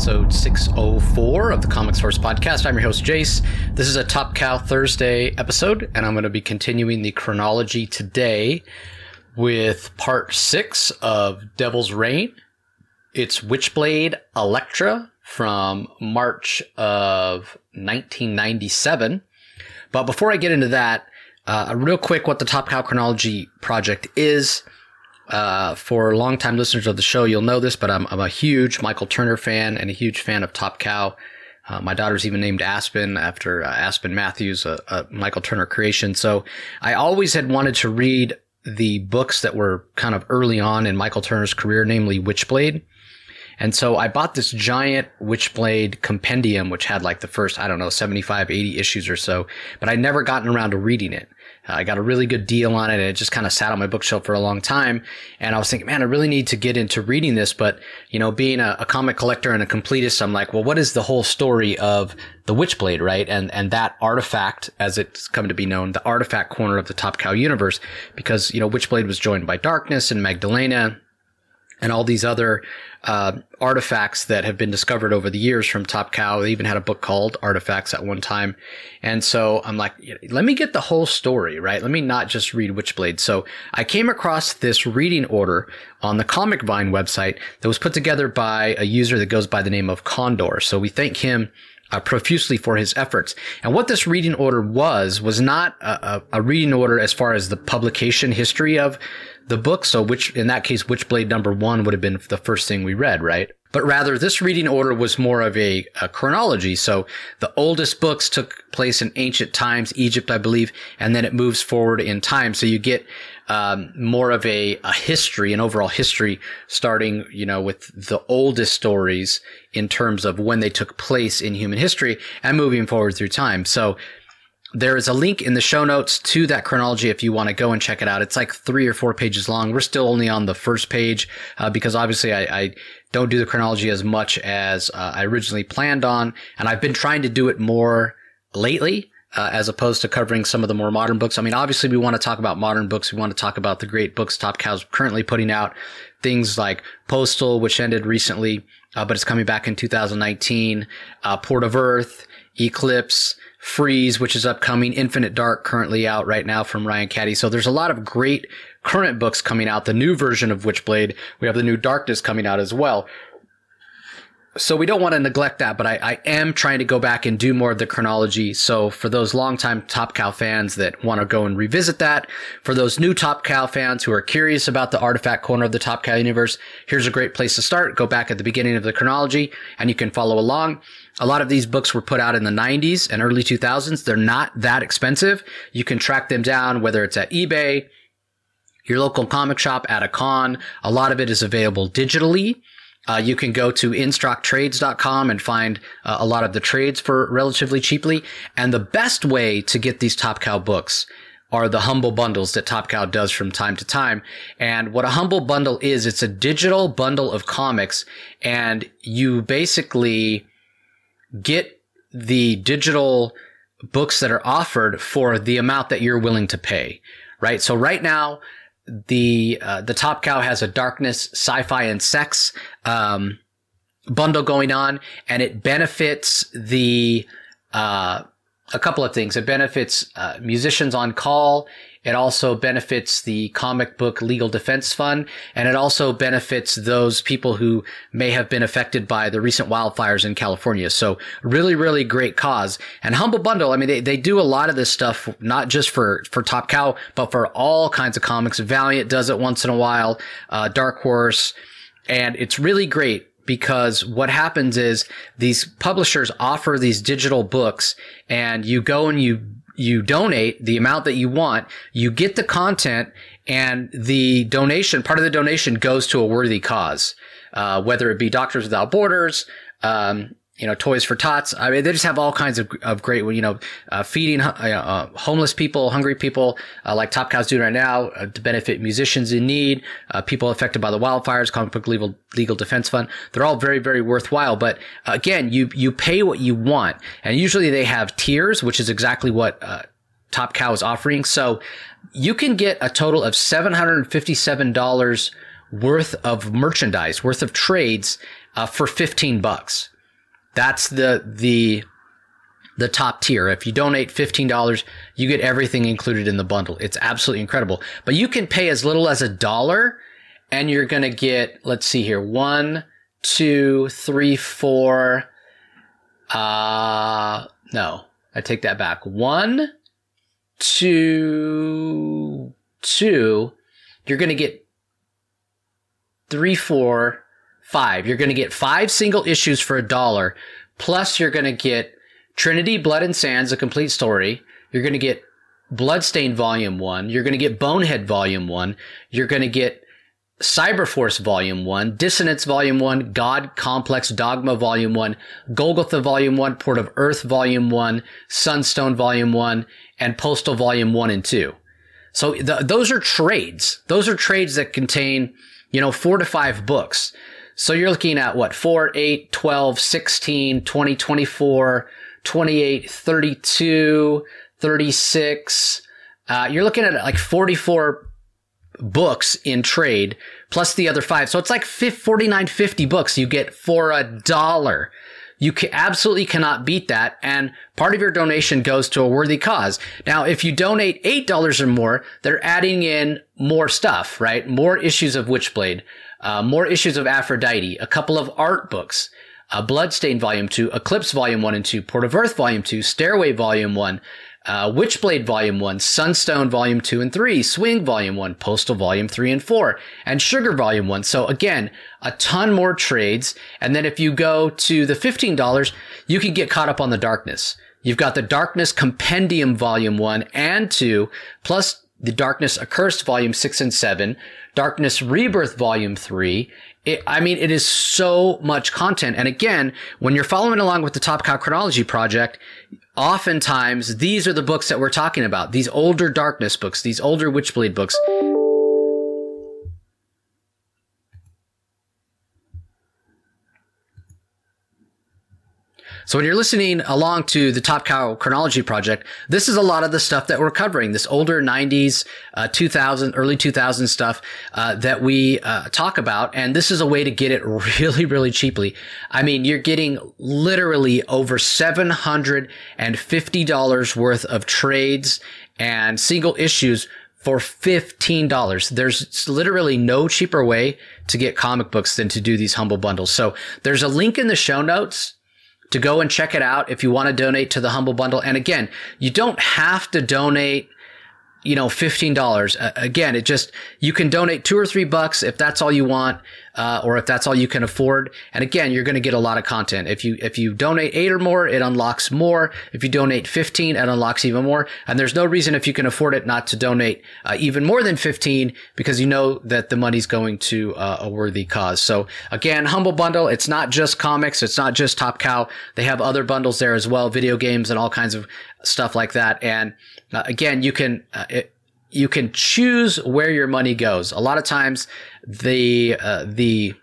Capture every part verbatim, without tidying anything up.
episode six oh four of the Comic Source Podcast. I'm your host, Jace. This is a Top Cow Thursday episode, and I'm going to be continuing the chronology today with part six of Devil's Reign. It's Witchblade Elektra from March of nineteen ninety-seven. But before I get into that, uh, real quick what the Top Cow Chronology Project is. Uh, for longtime listeners of the show, you'll know this, but I'm, I'm a huge Michael Turner fan and a huge fan of Top Cow. Uh, my daughter's even named Aspen after uh, Aspen Matthews, a, a Michael Turner creation. So I always had wanted to read the books that were kind of early on in Michael Turner's career, namely Witchblade. And so I bought this giant Witchblade compendium, which had like the first, I don't know, seventy-five, eighty issues or so, but I'd never gotten around to reading it. Uh, I got a really good deal on it, and it just kind of sat on my bookshelf for a long time. And I was thinking, man, I really need to get into reading this. But, you know, being a, a comic collector and a completist, I'm like, well, what is the whole story of the Witchblade, right? And, and that artifact, as it's come to be known, the artifact corner of the Top Cow universe, because, you know, Witchblade was joined by Darkness and Magdalena and all these other uh artifacts that have been discovered over the years from Top Cow. They even had a book called Artifacts at one time. And so I'm like, let me get the whole story, right? Let me not just read Witchblade. So I came across this reading order on the Comic Vine website that was put together by a user that goes by the name of Condor. So we thank him Uh, profusely for his efforts. And what this reading order was, was not a, a, a reading order as far as the publication history of the book. So which, in that case, Witchblade number one would have been the first thing we read, right? But rather, this reading order was more of a, a chronology. So the oldest books took place in ancient times, Egypt, I believe, and then it moves forward in time. So you get um, more of a, a history, an overall history, starting, you know, with the oldest stories in terms of when they took place in human history and moving forward through time. So there is a link in the show notes to that chronology if you want to go and check it out. It's like three or four pages long. We're still only on the first page uh, because obviously I, I don't do the chronology as much as uh, I originally planned on. And I've been trying to do it more lately uh, as opposed to covering some of the more modern books. I mean, obviously we want to talk about modern books. We want to talk about the great books Top Cow's currently putting out. Things like Postal, which ended recently, uh, but it's coming back in two thousand nineteen. Uh, Port of Earth, Eclipse, Freeze, which is upcoming, Infinite Dark, currently out right now from Ryan Caddy. So there's a lot of great current books coming out. The new version of Witchblade, we have the new Darkness coming out as well. So we don't want to neglect that, but I, I am trying to go back and do more of the chronology. So for those longtime Top Cow fans that want to go and revisit that, for those new Top Cow fans who are curious about the artifact corner of the Top Cow universe, here's a great place to start. Go back at the beginning of the chronology and you can follow along. A lot of these books were put out in the nineties and early two thousands. They're not that expensive. You can track them down, whether it's at eBay, your local comic shop, at a con. A lot of it is available digitally. Uh, you can go to in stock trades dot com and find uh, a lot of the trades for relatively cheaply. And the best way to get these Top Cow books are the Humble Bundles that Top Cow does from time to time. And what a Humble Bundle is, it's a digital bundle of comics, and you basically get the digital books that are offered for the amount that you're willing to pay, right? So right now, the uh, the Top Cow has a Darkness, Sci-Fi, and Sex um, bundle going on, and it benefits the uh, a couple of things. It benefits uh, musicians on call. It also benefits the Comic Book Legal Defense Fund, and it also benefits those people who may have been affected by the recent wildfires in California. So really, really great cause. And Humble Bundle, I mean, they, they do a lot of this stuff, not just for, for Top Cow, but for all kinds of comics. Valiant does it once in a while, uh, Dark Horse, and it's really great. Because what happens is these publishers offer these digital books, and you go and you you donate the amount that you want, you get the content, and the donation, part of the donation goes to a worthy cause, uh, whether it be Doctors Without Borders, um, you know, Toys for Tots. I mean, they just have all kinds of, of great, you know, uh, feeding uh, uh, homeless people, hungry people, uh, like Top Cow's doing right now, uh, to benefit musicians in need, uh, people affected by the wildfires, Comic Book Legal, Legal Defense Fund. They're all very, very worthwhile. But uh, again, you, you pay what you want. And usually they have tiers, which is exactly what uh, Top Cow is offering. So you can get a total of seven hundred fifty-seven dollars worth of merchandise, worth of trades, uh, for fifteen bucks. That's the the the top tier. If you donate fifteen dollars, you get everything included in the bundle. It's absolutely incredible. But you can pay as little as a dollar, and you're going to get, let's see here, one, two, three, four. Uh, no, I take that back. One, two, two. You're going to get three, four, five. You're going to get five single issues for a dollar. Plus, you're going to get Trinity, Blood and Sands, a complete story. You're going to get Bloodstain Volume one. You're going to get Bonehead Volume one. You're going to get Cyberforce Volume one, Dissonance Volume one, God Complex Dogma Volume one, Golgotha Volume one, Port of Earth Volume one, Sunstone Volume one, and Postal Volume one and two. So the, those are trades. Those are trades that contain, you know, four to five books. So you're looking at what? four, eight, twelve, sixteen, twenty, twenty-four, twenty-eight, thirty-two, thirty-six. Uh, you're looking at like forty-four books in trade plus the other five. So it's like forty-nine, fifty books you get for a dollar. You can, absolutely cannot beat that. And part of your donation goes to a worthy cause. Now, if you donate eight dollars or more, they're adding in more stuff, right? More issues of Witchblade, uh, more issues of Aphrodite, a couple of art books, uh, Bloodstain Volume two, Eclipse Volume one and two, Port of Earth Volume two, Stairway Volume one, Uh, Witchblade Volume one, Sunstone Volume two and three, Swing Volume one, Postal Volume three and four, and Sugar Volume one. So again, a ton more trades. And then if you go to the fifteen dollars, you can get caught up on the Darkness. You've got the Darkness Compendium Volume one and two, plus the Darkness Accursed Volume six and seven, Darkness Rebirth Volume three. It, I mean, it is so much content. And again, when you're following along with the Top Cow Chronology Project, oftentimes these are the books that we're talking about. These older Darkness books, these older Witchblade books. So when you're listening along to the Top Cow Chronology Project, this is a lot of the stuff that we're covering, this older nineties, uh, two thousand, early two thousand stuff uh, that we uh, talk about. And this is a way to get it really, really cheaply. I mean, you're getting literally over seven hundred fifty dollars worth of trades and single issues for fifteen dollars. There's literally no cheaper way to get comic books than to do these humble bundles. So there's a link in the show notes to go and check it out if you want to donate to the Humble Bundle. And again, you don't have to donate, you know, fifteen dollars. Uh, again, it just, you can donate two or three bucks if that's all you want, uh, or if that's all you can afford. And again, you're going to get a lot of content. If you, if you donate eight or more, it unlocks more. If you donate fifteen, it unlocks even more. And there's no reason if you can afford it not to donate uh, even more than fifteen, because you know that the money's going to uh, a worthy cause. So again, Humble Bundle, it's not just comics. It's not just Top Cow. They have other bundles there as well, video games and all kinds of stuff like that. And uh, again, you can, uh, it, you can choose where your money goes. A lot of times the, uh, the,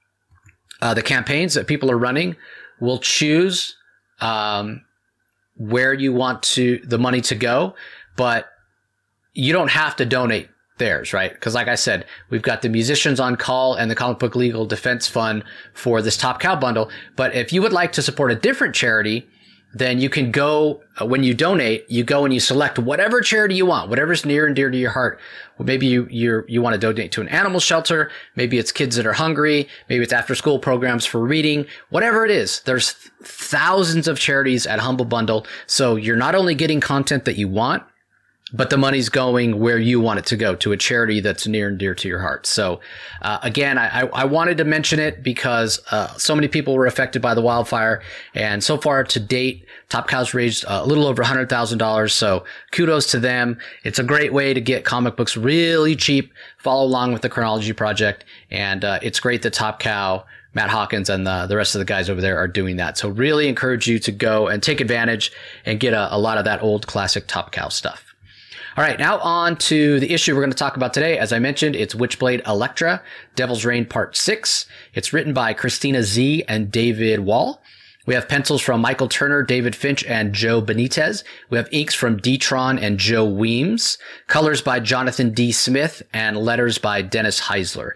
uh, the campaigns that people are running will choose, um, where you want to, the money to go, but you don't have to donate theirs, right? Because like I said, we've got the Musicians on Call and the Comic Book Legal Defense Fund for this Top Cow bundle. But if you would like to support a different charity, then you can go, uh, when you donate, you go and you select whatever charity you want, whatever's near and dear to your heart. Well, maybe you you you want to donate to an animal shelter. Maybe it's kids that are hungry. Maybe it's after school programs for reading. Whatever it is, there's thousands of charities at Humble Bundle. So you're not only getting content that you want, but the money's going where you want it to go, to a charity that's near and dear to your heart. So, uh, again, I, I wanted to mention it because uh, so many people were affected by the wildfire. And so far to date, Top Cow's raised uh, a little over one hundred thousand dollars. So kudos to them. It's a great way to get comic books really cheap. Follow along with the Chronology Project. And uh, it's great that Top Cow, Matt Hawkins, and the, the rest of the guys over there are doing that. So really encourage you to go and take advantage and get a, a lot of that old classic Top Cow stuff. All right, now on to the issue we're going to talk about today. As I mentioned, it's Witchblade Elektra, Devil's Reign Part six. It's written by Christina Z. and David Wall. We have pencils from Michael Turner, David Finch, and Joe Benitez. We have inks from D-Tron and Joe Weems. Colors by Jonathan D. Smith, and letters by Dennis Heisler.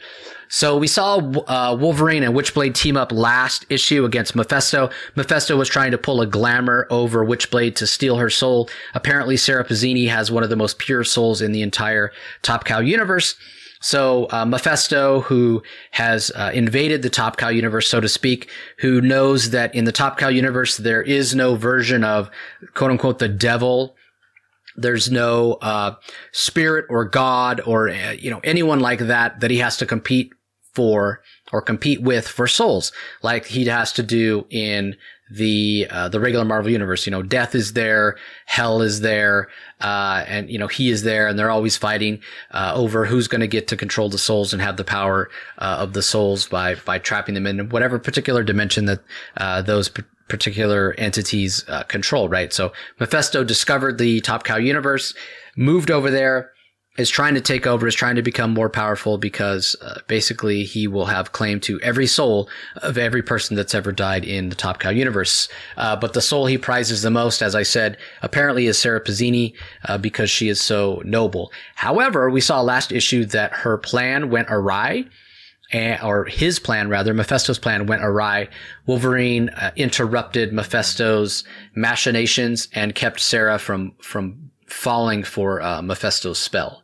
So we saw uh, Wolverine and Witchblade team up last issue against Mephisto. Mephisto was trying to pull a glamour over Witchblade to steal her soul. Apparently, Sarah Pazzini has one of the most pure souls in the entire Top Cow universe. So uh, Mephisto, who has uh, invaded the Top Cow universe, so to speak, who knows that in the Top Cow universe there is no version of quote unquote the devil. There's no uh spirit or God or uh, you know anyone like that that he has to compete for or compete with for souls, like he has to do in the uh, the regular Marvel universe. You know, death is there, hell is there, uh, and you know he is there, and they're always fighting uh, over who's going to get to control the souls and have the power uh, of the souls by by trapping them in whatever particular dimension that uh, those p- particular entities uh, control. Right. So Mephisto discovered the Top Cow universe, moved over there, is trying to take over, is trying to become more powerful because uh, basically he will have claim to every soul of every person that's ever died in the Top Cow universe. Uh, but the soul he prizes the most, as I said, apparently is Sarah Pazzini uh, because she is so noble. However, we saw last issue that her plan went awry. And, or his plan, rather, Mephisto's plan went awry. Wolverine uh, interrupted Mephisto's machinations and kept Sarah from from falling for uh, Mephisto's spell.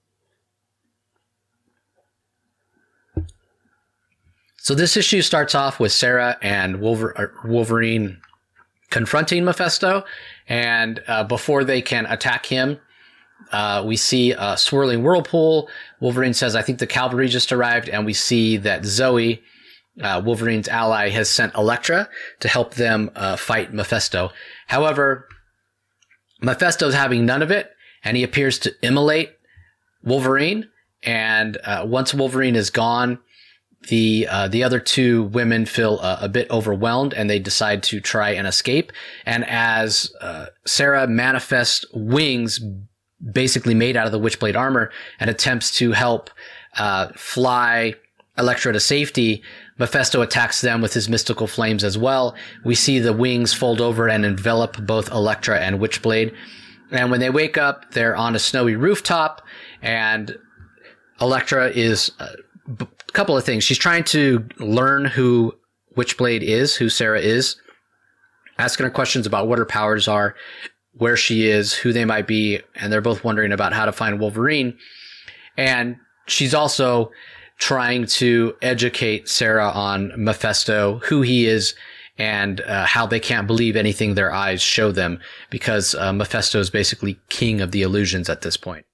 So this issue starts off with Sarah and Wolverine confronting Mephisto, and uh, before they can attack him, uh, we see a swirling whirlpool. Wolverine says, "I think the cavalry just arrived," and we see that Zoe, uh, Wolverine's ally, has sent Elektra to help them uh, fight Mephisto. However, Mephisto's having none of it, and he appears to immolate Wolverine, and uh, once Wolverine is gone, The uh, the other two women feel uh, a bit overwhelmed, and they decide to try and escape. And as uh, Sarah manifests wings basically made out of the Witchblade armor and attempts to help uh, fly Elektra to safety, Mephisto attacks them with his mystical flames as well. We see the wings fold over and envelop both Elektra and Witchblade. And when they wake up, they're on a snowy rooftop, and Elektra is... Uh, A couple of things. She's trying to learn who Witchblade is, who Sarah is, asking her questions about what her powers are, where she is, who they might be, and they're both wondering about how to find Wolverine. And she's also trying to educate Sarah on Mephisto, who he is, and uh, how they can't believe anything their eyes show them, because uh, Mephisto is basically king of the illusions at this point.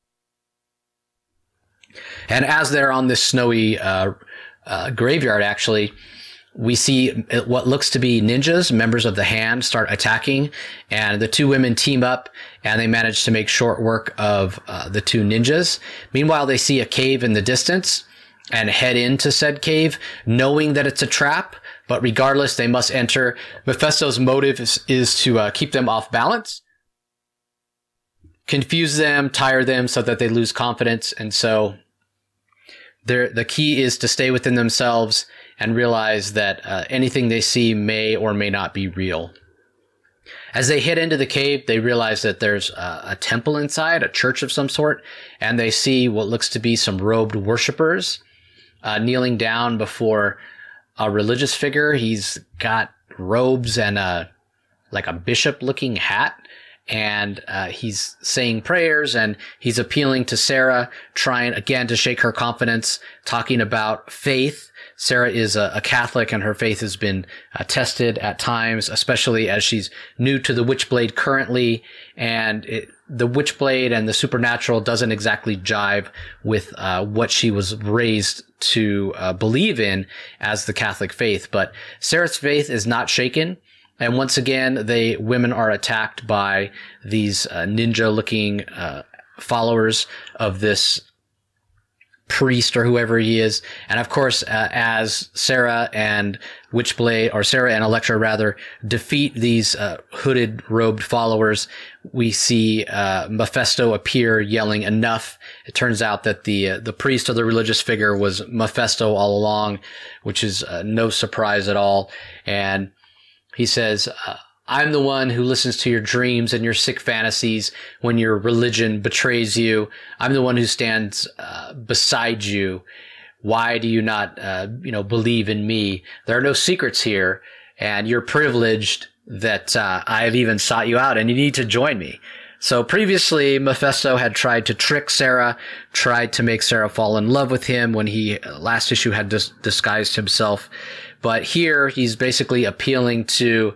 And as they're on this snowy uh, uh, graveyard, actually, we see what looks to be ninjas, members of the Hand, start attacking. And the two women team up, and they manage to make short work of uh, the two ninjas. Meanwhile, they see a cave in the distance and head into said cave, knowing that it's a trap. But regardless, they must enter. Mephisto's motive is, is to uh, keep them off balance, confuse them, tire them so that they lose confidence. And so... They're, the key is to stay within themselves and realize that uh, anything they see may or may not be real. As they head into the cave, they realize that there's a, a temple inside, a church of some sort, and they see what looks to be some robed worshipers uh, kneeling down before a religious figure. He's got robes and a like a bishop-looking hat. And uh, he's saying prayers, and he's appealing to Sarah, trying again to shake her confidence, talking about faith. Sarah is a, a Catholic, and her faith has been uh, tested at times, especially as she's new to the Witchblade currently. And it, the Witchblade and the supernatural doesn't exactly jive with uh, what she was raised to uh, believe in as the Catholic faith. But Sarah's faith is not shaken. And once again, they women are attacked by these uh, ninja-looking uh, followers of this priest or whoever he is. And of course, uh, as Sarah and Witchblade, or Sarah and Elektra rather, defeat these uh, hooded, robed followers, we see uh, Mephisto appear, yelling, "Enough!" It turns out that the uh, the priest or the religious figure was Mephisto all along, which is uh, no surprise at all. And he says, uh, "I'm the one who listens to your dreams and your sick fantasies when your religion betrays you. I'm the one who stands uh, beside you Why do you not, uh, you know, believe in me? There are no secrets here, and you're privileged that uh, I've even sought you out, and you need to join me. So previously, Mephisto had tried to trick Sarah, tried to make Sarah fall in love with him when he, last issue, had dis- disguised himself. But here, he's basically appealing to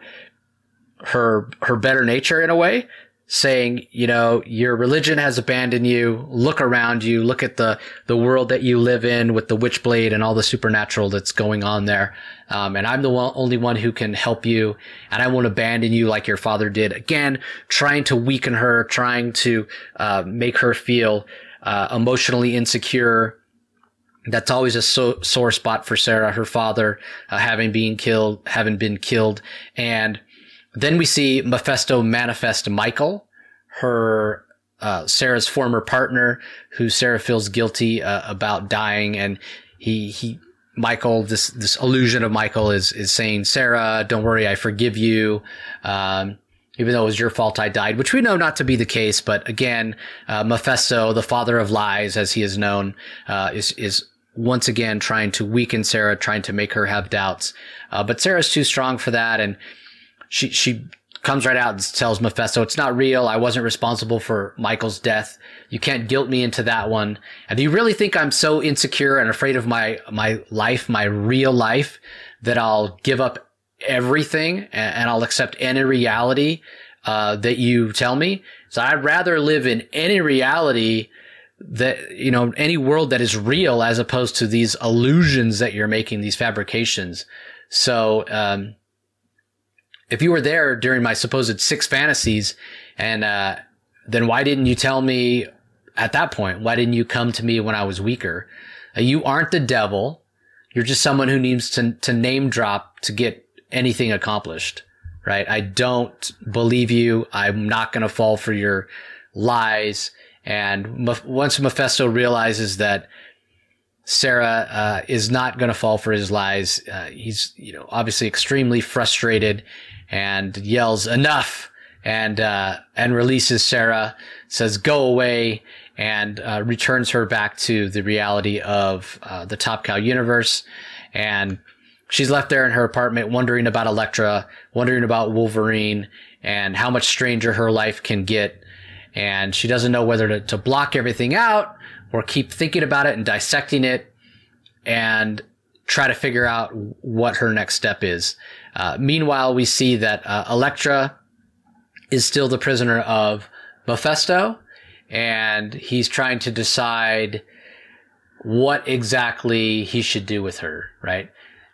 her, her better nature in a way, saying, you know, your religion has abandoned you. Look around you. Look at the, the world that you live in with the Witchblade and all the supernatural that's going on there. Um, and I'm the one, only one who can help you. And I won't abandon you like your father did. Again, trying to weaken her, trying to, uh, make her feel, uh, emotionally insecure. That's always a so- sore spot for Sarah, her father, uh, having been killed, having been killed. And then we see Mephisto manifest Michael, her, uh, Sarah's former partner, who Sarah feels guilty, uh, about dying. And he, he, Michael, this, this illusion of Michael is, is saying, Sarah, don't worry, I forgive you. Um, even though it was your fault I died, which we know not to be the case. But again, uh, Mephisto, the father of lies, as he is known, uh, is, is once again trying to weaken Sarah, trying to make her have doubts. Uh, but Sarah's too strong for that. And She, she comes right out and tells Mephisto, it's not real. I wasn't responsible for Michael's death. You can't guilt me into that one. And do you really think I'm so insecure and afraid of my, my life, my real life, that I'll give up everything and, and I'll accept any reality, uh, that you tell me? So I'd rather live in any reality that, you know, any world that is real as opposed to these illusions that you're making, these fabrications. So, um, if you were there during my supposed six fantasies, and uh, then why didn't you tell me at that point? Why didn't you come to me when I was weaker? Uh, you aren't the devil. You're just someone who needs to to name drop to get anything accomplished, right? I don't believe you. I'm not going to fall for your lies. And Meph- once Mephisto realizes that Sarah uh, is not going to fall for his lies, uh, he's, you know, obviously extremely frustrated and yells enough, and uh, and releases Sarah, says go away, and uh, returns her back to the reality of uh, the Top Cow universe. And she's left there in her apartment wondering about Elektra, wondering about Wolverine, and how much stranger her life can get. And she doesn't know whether to, to block everything out or keep thinking about it and dissecting it and try to figure out what her next step is. Uh, meanwhile, we see that uh, Elektra is still the prisoner of Mephisto, and he's trying to decide what exactly he should do with her, right?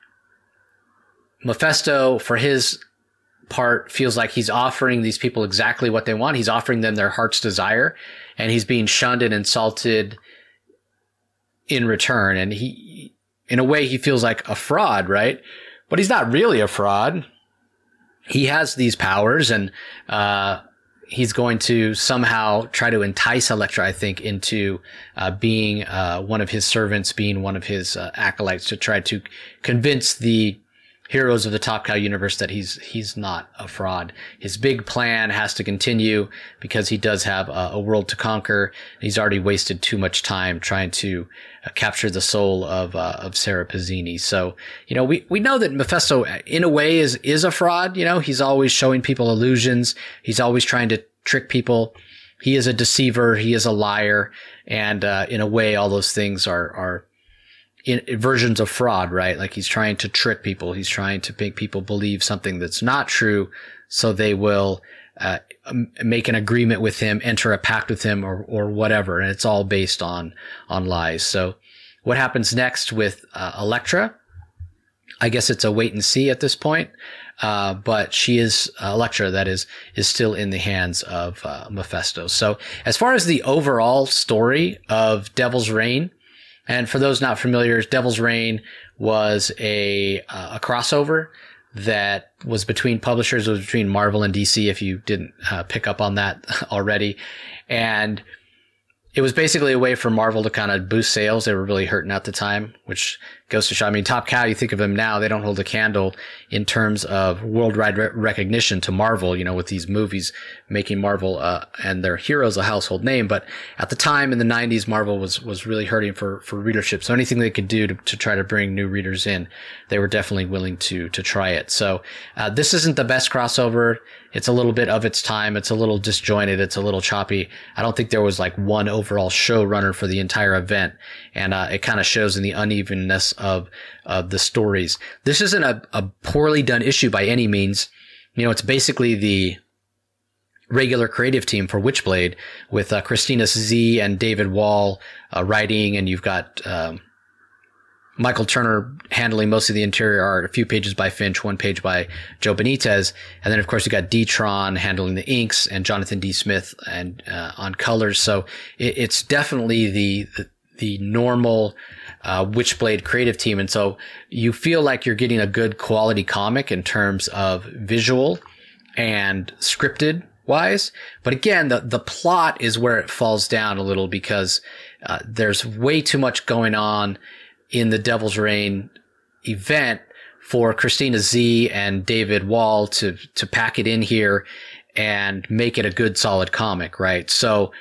Mephisto, for his part, feels like he's offering these people exactly what they want. He's offering them their heart's desire, and he's being shunned and insulted in return. And he, in a way, he feels like a fraud, right? But he's not really a fraud. He has these powers, and uh, he's going to somehow try to entice Elektra, I think, into uh, being uh, one of his servants, being one of his uh, acolytes, to try to convince the heroes of the Top Cow universe that he's he's not a fraud. His big plan has to continue because he does have a, a world to conquer. He's already wasted too much time trying to uh, capture the soul of uh, of Sarah Pazzini. So, you know, we we know that Mephisto, in a way, is is a fraud. You know, he's always showing people illusions. He's always trying to trick people. He is a deceiver. He is a liar. And uh, in a way, all those things are are In, in versions of fraud, right? Like he's trying to trick people. He's trying to make people believe something that's not true, so they will uh, make an agreement with him, enter a pact with him, or or whatever. And it's all based on on lies. So, what happens next with uh, Elektra? I guess it's a wait and see at this point. Uh, but she is uh, Elektra, that is, is still in the hands of uh, Mephisto. So, as far as the overall story of Devil's Reign. And for those not familiar, Devil's Reign was a uh, a crossover that was between publishers. It was between Marvel and D C, if you didn't uh, pick up on that already. And it was basically a way for Marvel to kind of boost sales. They were really hurting at the time, which goes to show. I mean, Top Cow, you think of them now, they don't hold a candle in terms of worldwide re- recognition to Marvel, you know, with these movies making Marvel uh, and their heroes a household name. But at the time in the nineties, Marvel was was really hurting for, for readership. So anything they could do to, to try to bring new readers in, they were definitely willing to to try it. So uh, this isn't the best crossover. It's a little bit of its time. It's a little disjointed. It's a little choppy. I don't think there was like one overall showrunner for the entire event. And uh, it kind of shows in the unevenness of of the stories. This isn't a, a poorly done issue by any means. You know, it's basically the regular creative team for Witchblade with uh, Christina Z and David Wall uh, writing, and you've got um, Michael Turner handling most of the interior art, a few pages by Finch, one page by Joe Benitez. And then, of course, you got D-Tron handling the inks and Jonathan D. Smith and uh, on colors. So it, it's definitely the, the, the normal uh, Witchblade creative team. And so you feel like you're getting a good quality comic in terms of visual and scripted wise. But again, the, the plot is where it falls down a little because uh, there's way too much going on in the Devil's Reign event for Christina Z and David Wall to, to pack it in here and make it a good solid comic, right? So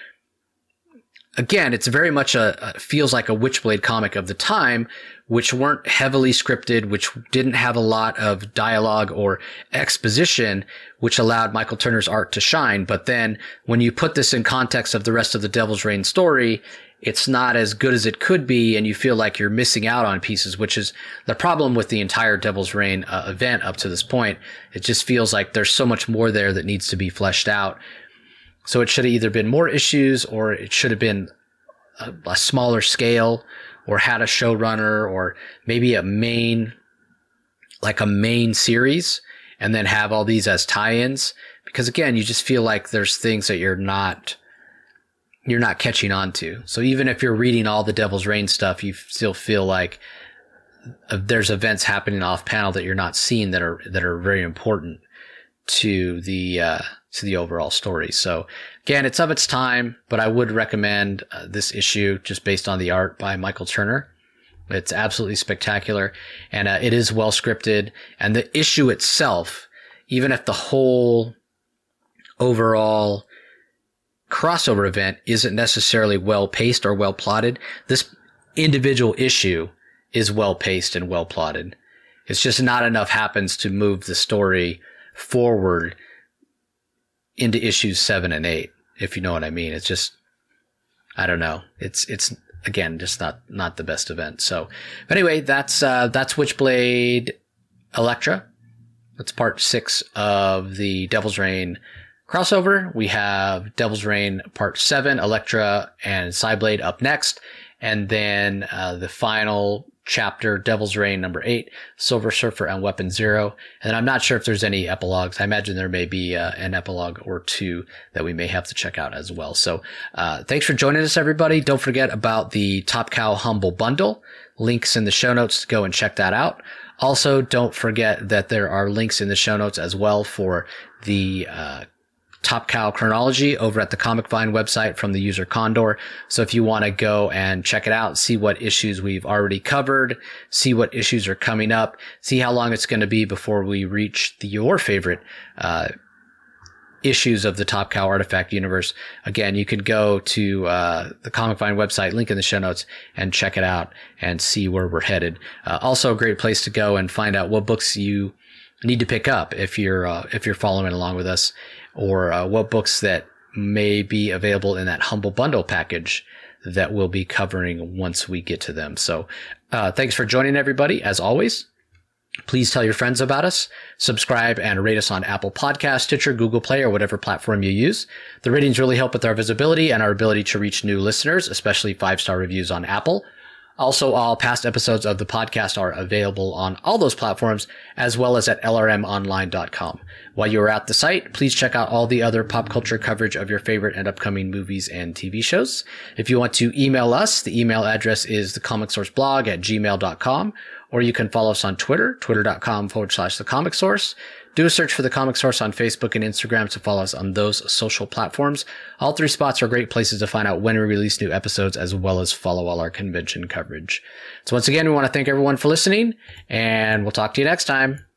again, it's very much a, a feels like a Witchblade comic of the time, which weren't heavily scripted, which didn't have a lot of dialogue or exposition, which allowed Michael Turner's art to shine. But then when you put this in context of the rest of the Devil's Reign story, it's not as good as it could be, and you feel like you're missing out on pieces, which is the problem with the entire Devil's Reign uh, event up to this point. It just feels like there's so much more there that needs to be fleshed out. So it should have either been more issues, or it should have been a, a smaller scale, or had a showrunner, or maybe a main, like a main series, and then have all these as tie-ins. Because again, you just feel like there's things that you're not... you're not catching on to. So even if you're reading all the Devil's Reign stuff, you still feel like there's events happening off panel that you're not seeing that are, that are very important to the, uh, to the overall story. So again, it's of its time, but I would recommend uh, this issue just based on the art by Michael Turner. It's absolutely spectacular, and uh, it is well scripted. And the issue itself, even if the whole overall crossover event isn't necessarily well paced or well plotted, this individual issue is well paced and well plotted. It's just not enough happens to move the story forward into issues seven and eight, if you know what I mean. It's just, I don't know. It's, it's again, just not, not the best event. So anyway, that's, uh, that's Witchblade Elektra. That's part six of the Devil's Reign crossover. We have Devil's Reign Part seven, Elektra and Cyblade up next. And then uh, the final chapter, Devil's Reign number eight, Silver Surfer and Weapon Zero. And I'm not sure if there's any epilogues. I imagine there may be uh, an epilogue or two that we may have to check out as well. So uh, thanks for joining us, everybody. Don't forget about the Top Cow Humble Bundle. Links in the show notes to go and check that out. Also, don't forget that there are links in the show notes as well for the uh Top Cow Chronology over at the Comic Vine website from the user Condor. So if you want to go and check it out, see what issues we've already covered, see what issues are coming up, see how long it's going to be before we reach the, your favorite uh issues of the Top Cow Artifact universe. Again, you can go to uh the Comic Vine website, link in the show notes, and check it out and see where we're headed. Uh, also a great place to go and find out what books you need to pick up if you're uh, if you're following along with us, or uh, what books that may be available in that Humble Bundle package that we'll be covering once we get to them. So uh, thanks for joining, everybody. As always, please tell your friends about us, subscribe and rate us on Apple Podcasts, Stitcher, Google Play, or whatever platform you use. The ratings really help with our visibility and our ability to reach new listeners, especially five-star reviews on Apple. Also, all past episodes of the podcast are available on all those platforms, as well as at L R M online dot com. While you're at the site, please check out all the other pop culture coverage of your favorite and upcoming movies and T V shows. If you want to email us, the email address is thecomicsourceblog at gmail dot com, or you can follow us on Twitter, twitter dot com forward slash the comic source. do a search for The Comic Source on Facebook and Instagram to follow us on those social platforms. All three spots are great places to find out when we release new episodes, as well as follow all our convention coverage. So once again, we want to thank everyone for listening, and we'll talk to you next time.